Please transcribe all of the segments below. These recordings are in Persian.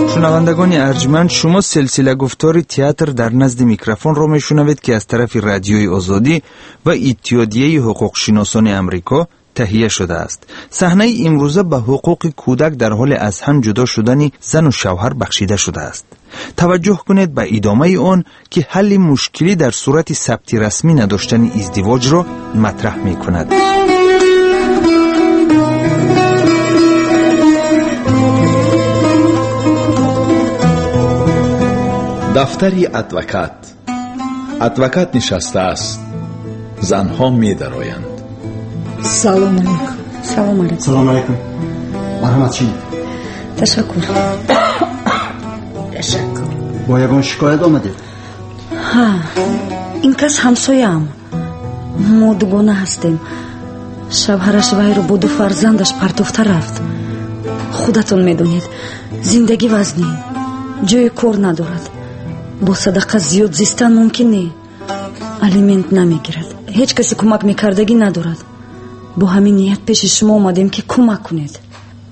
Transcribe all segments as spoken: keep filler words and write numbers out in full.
شنوندگان ارجمند، شما سلسله گفتار تئاتر در نزد میکروفون را میشنوید که از طرف رادیوی آزادی و اتحادیه حقوق شناسان امریکا تهیه شده است. صحنه امروزه به حقوق کودک در حال از هم جدا شدن زن و شوهر بخشیده شده است. توجه کنید به ادامه آن که حل مشکلی در صورت ثبت رسمی نداشتن ازدواج را مطرح می کند. دفتری ادوکات. ادوکات نشسته است. زنها می درآیند. سلام علیکم. سلام علیکم. سلام علیکم. مرحمت چین. تشکر. تشکر. با یگان شکایت آمده؟ ها، این کس همسایم. ما دوگانه هستیم. شوهرش وی رو با دو فرزندش پرتوفته رفت. خودتون میدونید زندگی وزنی، جای کار ندارد. با صدقه زیاد زیستن ممکن نه. الیمنت نمیگیرد. هیچ کسی کمک میکردگی ندارد. با همین نیت پیش شما آمدیم که کمک کنید.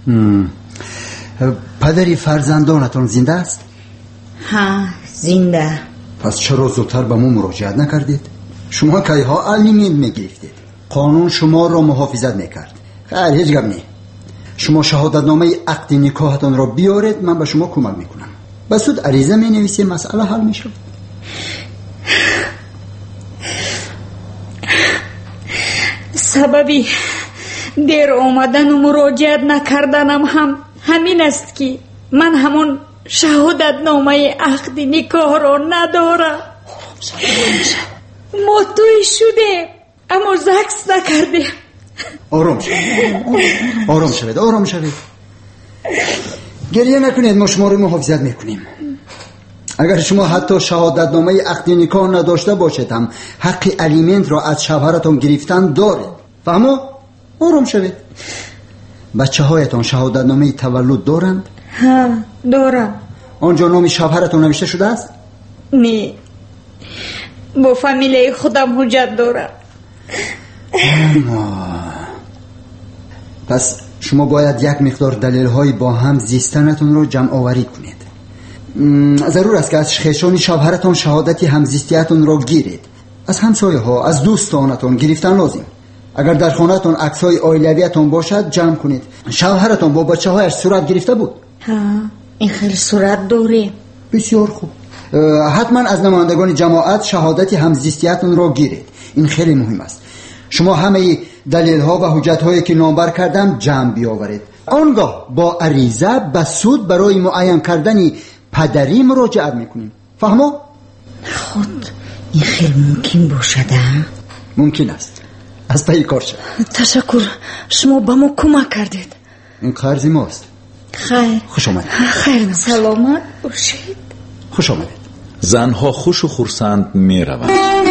پدری فرزندانتون زنده است؟ ها، زنده. پس چرا زودتر به ما مراجعت نکردید؟ شما کی ها الیمنت میگرفتید؟ قانون شما را محافظت میکرد. خیر، هیچ گپ نه. شما شهادتنامه عقد نکاحتان را بیارید، من به شما کمک میکنم. بسود عریضه می نویسیم، مسئله حل می شود. سببی دیر آمدن و مراجعت نکردنم هم همین است که من همون شهادتنامه عقد نکاح را ندارم. ما توی شده اما زکس نکرده. آرام شوید. آرام شوید. آرام شوید. گریه نکنید، ما شما رو محافظت میکنیم. اگر شما حتی شهادتنامه عقد نکاح نداشته باشید هم حق الیمنت را از شوهرتون گرفتن دارید. فهمو؟ آرام شوید. بچه هایتون شهادتنامه تولد دارند؟ ها، دارم. آنجا نام شوهرتون نوشته شده است؟ نه، با فامیله خودم حجت دارم. پس شما باید یک مقدار دلیل های با هم زیستنتون رو جمع آوری کنید. ضرور است که از خیشان شوهرتون شهادتی همزیستیتون رو گیرید. از همسایه ها، از دوستانتون گرفتن لازم. اگر در خانهتون عکسای عائلویتون باشد جمع کنید. شوهرتون با بچه هایش صورت گرفته بود؟ ها، این خیلی صورت داره. بسیار خوب. حتما از نمایندگان جماعت شهادتی همزیستیتون رو گیرید. این خیلی مهم است. شما همه دلیل ها و حجت هایی که نامبر کردم جمع بیاورید. آنگاه با عریضه به سود برای معین کردن پدری مراجعت میکنیم. فهمو؟ خود این خیلی ممکن باشد؟ ممکن است. از پای کار شد. تشکر، شما با ما کمک کردید. این قرض ماست. خیر. خوش آمدید. خیر، سلامت باشید. خوش آمدید. زنها خوش و خرسند می روند.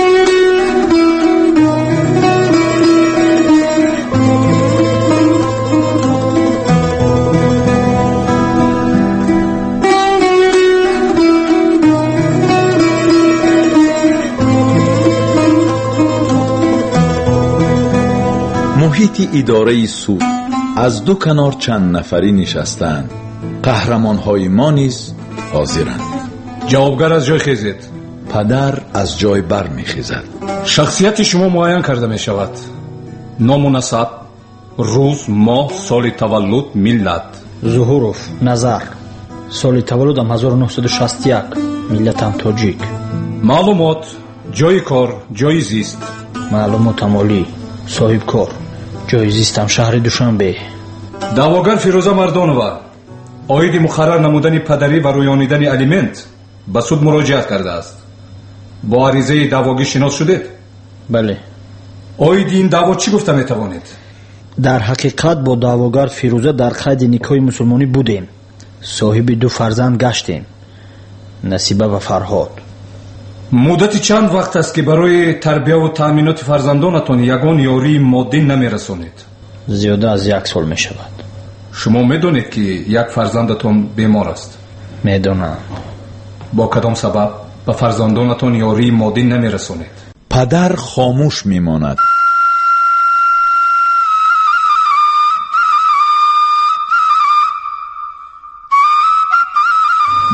محیط اداره سود. از دو کنار چند نفری نشستند. قهرمان‌های ما نیز حاضرند. جوابگر از جای خیزید. پدر از جای بر میخیزد. شخصیت شما معین کرده می شود. نام و نسب، روز، ماه، سال تولد، ملت. ظهوروف نظر. سال تولدم هزار و نهصد و شصت و یک. ملتم تاجیک. معلومات، جای کار، جای زیست. معلومات مالی، صاحب کار. جای زیستم شهر دوشنبه. دعواگر فیروزه مردانова عاید مقرر نمودن پدری و رویانیدن الیمنت به سود مراجعت کرده است. با عریضه دعواگی شناس شدید؟ بله. عاید این دعوا چی گفته می توانید؟ در حقیقت با دعواگر فیروزه در قید نکاح مسلمانی بودیم. صاحب دو فرزند گشتیم، نصیبه و فرهاد. مدت چند وقت است که برای تربیت و تأمینات فرزندانتان یگان یاری مادی نمی رسانید؟ زیاده از یک سال می شود. شما می دانید که یک فرزندتان بیمار است؟ می دانم. با کدام سبب به فرزندانتان یاری مادی نمی رسانید؟ پدر خاموش می ماند.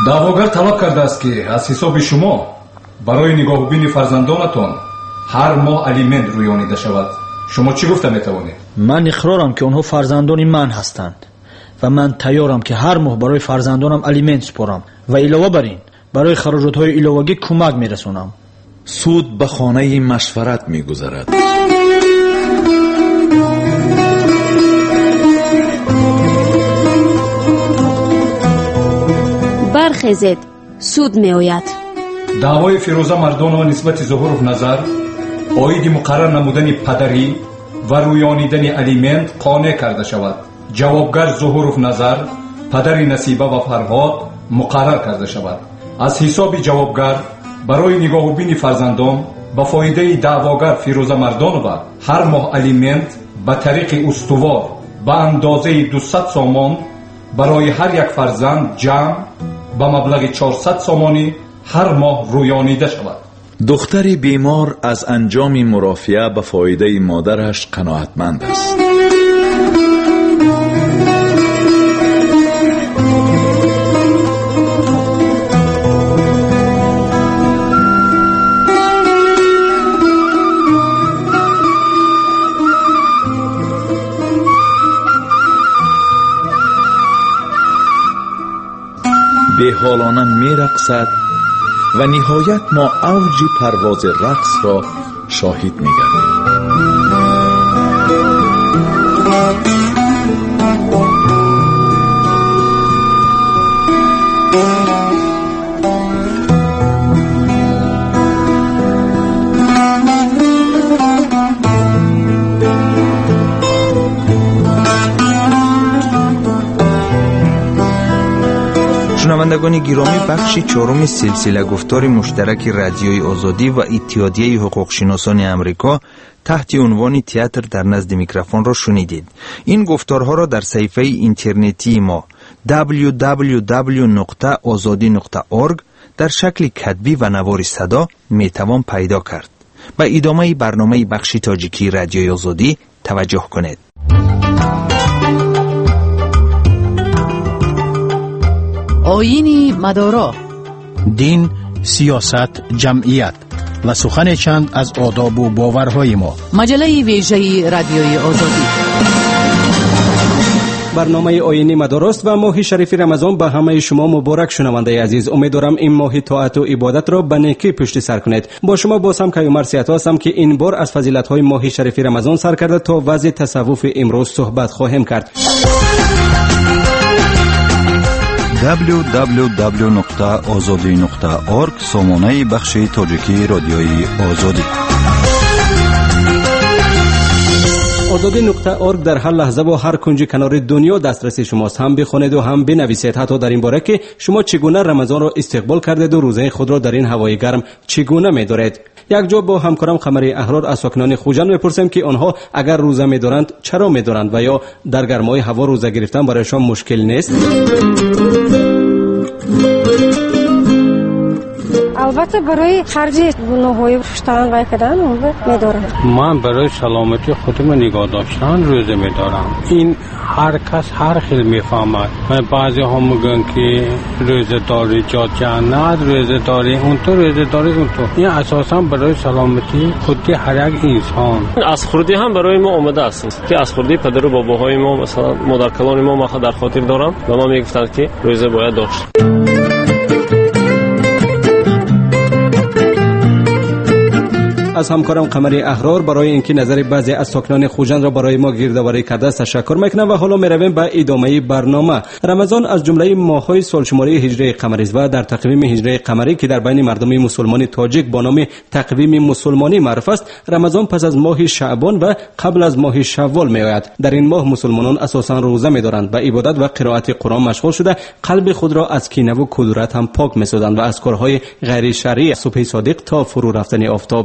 даъвогар талаб кардааст ки аз ҳисоби шумо барои нигоҳубини фарзандонатон ҳар моҳ алимент рӯёнида шавад. шумо чӣ гуфта метавонед? ман иқрорам ки онҳо фарзандони ман ҳастанд ва ман тайёрам ки ҳар моҳ барои фарзандонам алимент супорам ва илова бар ин барои хароҷотҳои иловагӣ кӯмак мерасонам. суд ба хонаи машварат мегузарад. бархезед, суд меояд. даъвои Фирӯза Мардонова нисбати Зуҳуров Назар оиди муқаррар намудани падарӣ ва рӯёнидани алимент қонеъ карда шавад. ҷавобгар Зуҳуров Назар, падари Насиба ва Фарҳод муқаррар карда шавад. аз ҳисоби ҷавобгар барои нигоҳубини фарзандон ба фоидаи даъвогар Фирӯза Мардонова ҳар моҳ алимент ба тариқи устувор ба андозаи дусад сомон барои ҳар як фарзанд ҷамъ ба маблағи чорсад сомонӣ ҳар моҳ рӯёнида шавад. духтари бемор аз анҷоми мурофиа ба фоидаи модараш қаноатманд аст. بهالانه می رقصد و نهایت ما اوج پرواز رقص را شاهد می گردیم. شنوندگان گرامی، بخش چهارم سلسله گفتار مشترک رادیوی آزادی و اتحادیه حقوقشناسان آمریکا تحت عنوان تئاتر در نزد میکروفون را شنیدید. این گفتارها را در صفحه اینترنتی ما دبلیو دبلیو دبلیو نقطه آزادی نقطه اورگ در شکل کتبی و نوار صدا میتوان پیدا کرد. به ادامه برنامه بخش تاجیکی رادیوی آزادی توجه کنید. آیین مدارا، دین، سیاست، جمعیت و سخن چند از آداب و باورهای ما. مجله ویژه رادیوی آزادی. برنامه آیین مدارست و ماه شریف رمضان به همه شما مبارک. شنونده عزیز، امیدوارم این ماه طاعت و عبادت را به نیکی پشت سر کنید. با شما بازم کیومر سیات هستم که این بار از فضیلت های ماه شریف رمضان سر کرده تا وضع تصوف امروز صحبت خواهیم کرد. دبلیو دبلیو دبلیو نقطه آزادی نقطه اورگ سامانه بخش تاجیکی رادیوی آزادی. آزادی نقطه اورگ در هر لحظه و هر کنج کنار دنیا دسترس شماست. هم بخونید و هم بنویسید، حتی در این باره که شما چگونه رمضان را استقبال کردید و روزه خود را در این هوای گرم چگونه می‌دارید. یک جا با همکارم قمری احرار از ساکنان خوجند میپرسیم که آنها اگر روزه می‌دارند چرا می‌دارند و یا در گرمای هوا روزه گرفتن برایشان مشکل نیست؟ البته برای خرج گناه‌های پشتن و کردن می‌دارم. من برای سلامتی خودم نگاه داشتن روزه می‌دارم. این هر کس هر خیل می‌فهمد. بعضی ها میگن که روزه داری جا جنت، روزه داری اون تو، روزه داری اون تو. این اساساً برای سلامتی خودی هر یک انسان. از خوردی هم برای ما آمده است که از خوردی پدر و باباهای ما مثلا مادر کلان ما ما در خاطر دارم و ما میگفتند که روزه باید داشت. از همکارم قمری احرار برای اینکه نظر بعضی از ساکنان خوجند را برای ما گردآوری کرده تشکر میکنم و حالا میرویم به ادامه برنامه. رمضان از جمله ماه‌های سالشماری هجری قمری است و در تقویم هجری قمری که در بین مردم مسلمان تاجیک با نام تقویم مسلمانی معروف است، رمضان پس از ماه شعبان و قبل از ماه شوال میآید. در این ماه مسلمانان اساساً روزه می‌دارند، به عبادت و قرائت قرآن مشغول شده قلب خود را از کینه و کدورت هم پاک می‌سازند و از کارهای غیر شرعی صبح صادق تا فرو رفتن آفتاب دست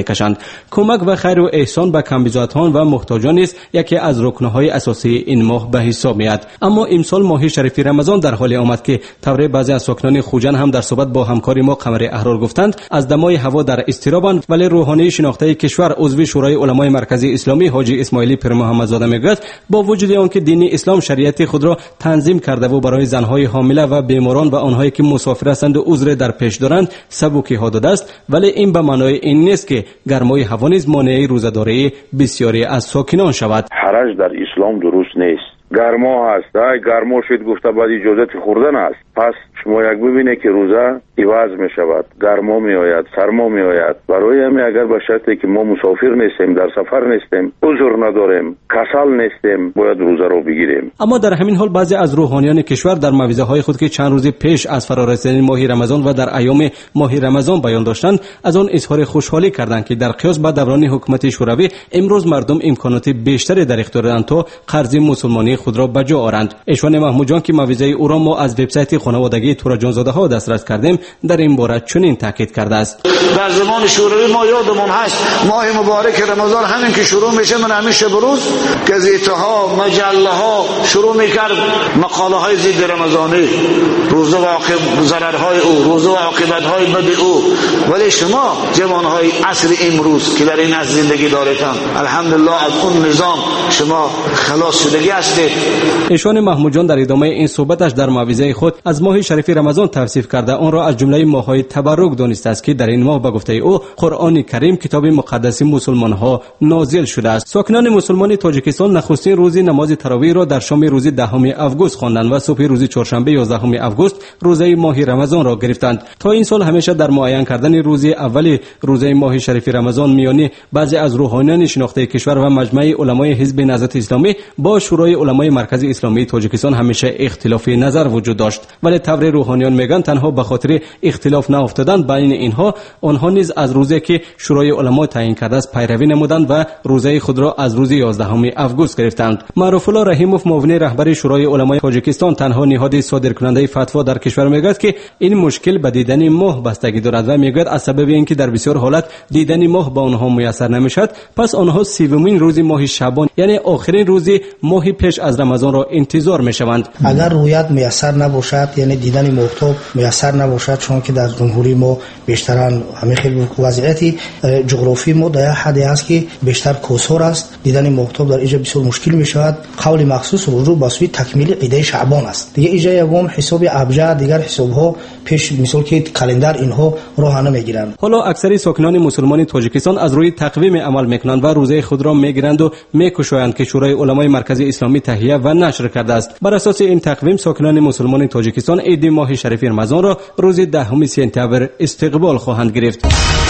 میکشند. کمک و خیر و احسان به کمبزادان و محتاجان است یکی از رکنهای اساسی این ماه به حساب میاد. اما امسال ماه شریف رمضان در حالی آمد که طوری بعضی از ساکنان خوجند هم در صحبت با همکاری ما قمر احرار گفتند از دمای هوا در اضطرابند، ولی روحانی شناخته کشور عضو شورای علمای مرکزی اسلامی حاجی اسماعیلی پیر محمد زاده میگوید با وجود آنکه دین اسلام شریعت خود را تنظیم کرده و برای زنهای حامله و بیماران و آنهایی که مسافر هستند و عذر در پیش دارند سبکی ها داده است، ولی این به معنای این نیست که گرمای هوا نیز مانع روزه‌داری بسیاری از ساکنان شود. حرج در اسلام درست نیست. گرما هست، ای گرما شد گفته بعد اجازت خوردن است. پس شما یک ببینه که روزه عوض می شود، گرما می آید، سرما می آید. برای همین اگر به شرطی که ما مسافر نیستیم، در سفر نیستیم، عذر نداریم، کسل نیستیم، باید روزه رو بگیریم. اما در همین حال بعضی از روحانیان کشور در موعظه های خود که چند روز پیش از فرارسیدن ماه رمضان و در ایام ماه رمضان بیان داشتند از آن اظهار خوشحالی کردند که در قیاس با دوران حکومت شوروی امروز مردم امکانات بیشتری در اختیار دارند تا قرض مسلمانی خود را به جا آورند. ایشان محمود جان که موعظه او را ما از وبسایت خانوادگی تورا جانزاده ها دسترس کردیم در این باره چنین تاکید کرده است: در زمان شوروی ما یادمون هست ماه مبارک رمضان همین که شروع میشه من همیشه بروز گزیته ها مجله ها شروع میکرد مقاله های ضد رمضانی، روزه و عاقبت ضرر های او، روزه و عاقبت های بد او. ولی شما جوان های عصر امروز که در این عصر زندگی دارید الحمدلله از اون نظام شما خلاص شدگی هستید. ایشان محمود جان در ادامه این صحبتش در موعظه خود از ماه شریف رمضان توصیف کرده آن را از جمله ماه‌های تبرک دانسته است که در این ماه به گفته او قرآن کریم کتاب مقدس مسلمان ها نازل شده است. ساکنان مسلمان تاجیکستان نخستین روز نماز تراویح را در شام روز دهم آگوست خواندند و صبح روز چهارشنبه یازدهم آگوست روزه ماه رمضان را گرفتند. تا این سال همیشه در معین کردن روز اول روزه ماه شریف رمضان میانی بعضی از روحانیان شناخته کشور و مجمع علمای حزب نهضت اسلامی با شورای علمای مرکزی اسلامی تاجیکستان همیشه اختلاف نظر وجود داشت، ولی طور روحانیان میگن تنها به خاطر اختلاف ناافتادن بین اینها آنها نیز از روزی که شورای علما تعیین کرده است پیروی نمودند و روزه خود را از روز یازدهم آگوست گرفتند. معروف الله رحیموف معاون رهبر شورای علمای تاجیکستان تنها نهاد صادرکننده فتوا در کشور میگوید که این مشکل به دیدن ماه بستگی دارد و میگوید از سبب اینکه در بسیار حالات دیدن ماه با آنها میسر نمیشد پس آنها سومین روز ماه شعبان یعنی آخرین روز ماه پیش از رمضان را انتظار میشوند. اگر رویت میسر نباشد یعنی دیدن ماهتاب میسر نباشد، چون که در جمهوری ما بیشتران همه خیلی وضعیتی جغرافی ما در حدی است که بیشتر کوسور است، دیدن ماهتاب در اینجا بسیار مشکل میشود. قول مخصوص رجوع به سوی تکمیل عیده شعبان است. دیگه اینجا یگم حساب ابجد دیگر حساب ها پیش مثال که کلندر اینها راه نمیگیرند. حالا اکثر ساکنان مسلمان تاجیکستان از روی تقویم عمل میکنند و روزه خود را میگیرند و میکشایند که شورای علمای مرکزی اسلامی تهیه و نشر کرده است. بر اساس این تقویم ساکنان مسلمان تاجیکستان عید ماه شریف رمضان را روز دهم سپتامبر استقبال خواهند گرفت.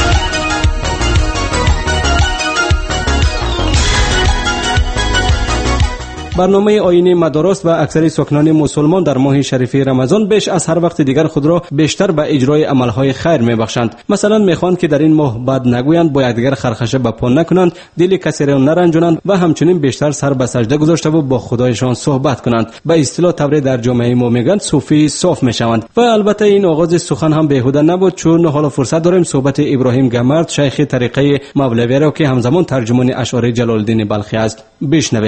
برنامه آیین مدارس و اکثر ساکنان مسلمان در ماه شریف رمضان بیش از هر وقت دیگر خود را بیشتر به اجرای عملهای خیر میبخشند. مثلا میخواند که در این ماه بد نگویند، با یکدیگر خرخشه به پا نکنند، دل کسی را نرنجانند و همچنین بیشتر سر به سجده گذاشته و با خدایشان صحبت کنند. به اصطلاح طبری در جامعه ما میگن صوفی صاف میشوند. و البته این آغاز سخن هم بیهوده نبود، چون حالا فرصت داریم صحبت ابراهیم گمرد شیخ طریقه مولوی را که همزمان ترجمان اشعار جلال الدین بلخی است بشنویم.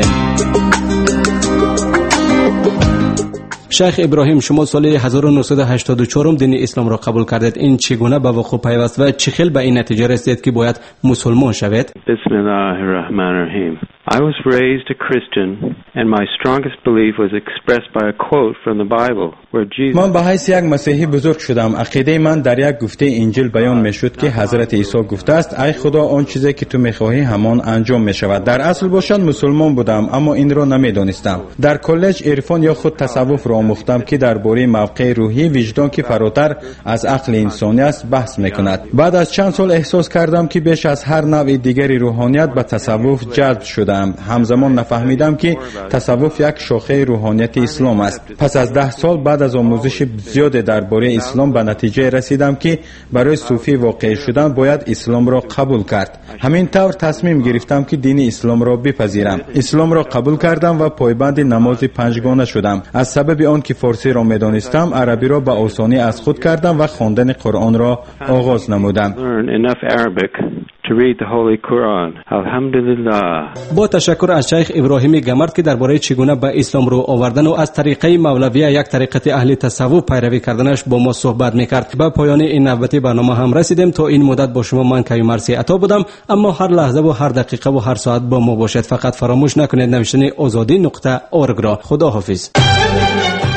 شیخ ابراهیم، شما سال هزار و نهصد و هشتاد و چهار دین اسلام را قبول کردید. این چگونه به وقوع پیوست و چه خیلی به این نتیجه رسید که باید مسلمان شوید؟ بسم الله الرحمن الرحیم. I was raised a Christian and my strongest belief was expressed by a quote from the Bible where Jesus من به حیث یک مسیحی بزرگ شدم. عقیده من در یک گفته انجیل بیان میشد که حضرت عیسی گفته است ای خدا آن چیزی که تو میخواهی همان انجام میشود. در اصل باشد مسلمان بودم اما این را نمیدانستم. در کالج عرفان یا خود تصوف را آموختم که درباره موقع روحی وجدان که فراتر از عقل انسانی است بحث میکند. بعد از چند سال احساس کردم که بیش از هر نوع دیگری روحانیت به تصوف جذب شدم. همزمان نفهمیدم که تصوف یک شاخه روحانیت اسلام است. پس از ده سال بعد از آموزش زیاد درباره اسلام به نتیجه رسیدم که برای صوفی واقع شدن باید اسلام را قبول کرد. همین طور تصمیم گرفتم که دین اسلام را بپذیرم. اسلام را قبول کردم و پایبند نماز پنجگانه شدم. از سبب آن که فارسی را میدانستم عربی را به آسانی از خود کردم و خواندن قرآن را آغاز نمودم. to read the Holy Quran. Alhamdulillah. با تشکر از شیخ ابراهیم گمرد که درباره چگونه به اسلام رو آوردن و از طریقه مولویه یک طریقت اهل تصوف پیروی کردنش با ما صحبت میکرد. به پایان این نوبتی برنامه هم رسیدیم. تا این مدت با شما من کیوم مرسی عطا بودم. اما هر لحظه و هر دقیقه و هر ساعت با ما باشد. فقط فراموش نکنید نوشتن آزادی نقطه اورگ را. خدا حافظ.